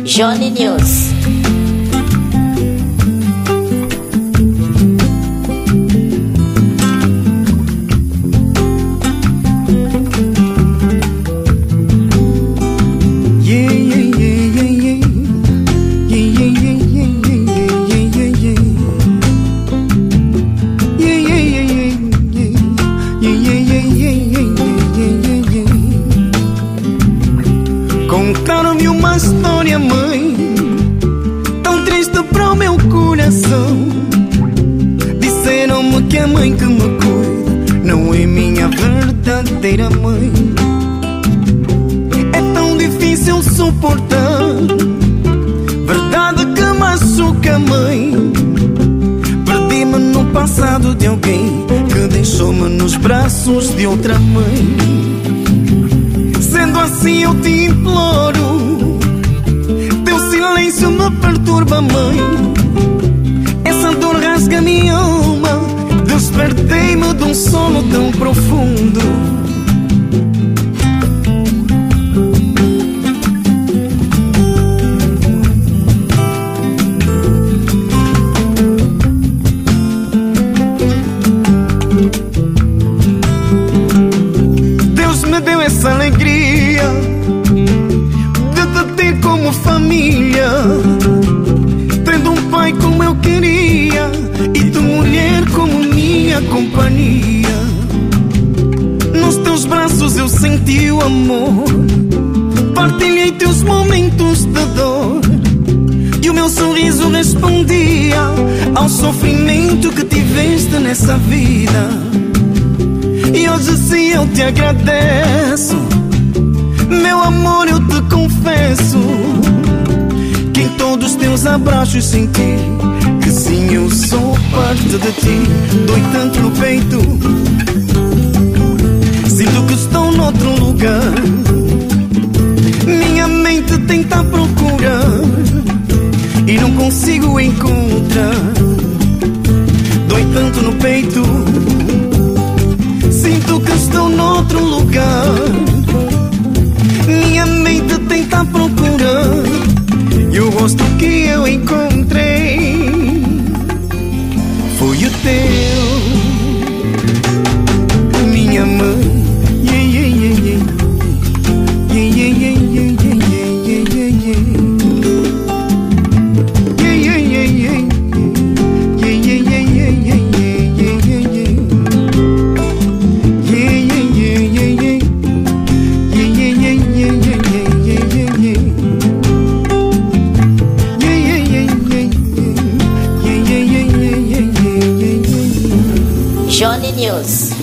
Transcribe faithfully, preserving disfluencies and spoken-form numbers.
Johnny News. Contaram-me uma história, mãe, tão triste para o meu coração. Disseram-me que a mãe que me cuida não é minha verdadeira mãe. É tão difícil suportar verdade que machuca, mãe. Perdi-me no passado de alguém que deixou-me nos braços de outra mãe. Sendo assim eu te imploro, teu silêncio me perturba, mãe. Essa dor rasga minha alma, despertei-me de um sono tão profundo. Deus me deu essa alegria de te ter como família, tendo um pai como eu queria e tu mulher como minha companhia. Nos teus braços eu senti o amor, partilhei teus momentos de dor, e o meu sorriso respondia ao sofrimento que tiveste nessa vida. E hoje sim eu te agradeço, meu amor, eu te confesso que em todos os teus abraços senti que sim, eu sou parte de ti. Dói tanto no peito, sinto que estou noutro lugar. Minha mente tenta procurar e não consigo encontrar. Dói tanto no peito, sinto que estou noutro lugar. Minha mente tenta procurar e o rosto que eu encontrei foi o teu, minha mãe. Yeah, yeah, yeah, yeah. Yeah, yeah, yeah, yeah, yeah, yeah, yeah. Yeah, yeah, yeah, yeah. Yeah, yeah, yeah, yeah, yeah, yeah, yeah, yeah. Johnny News.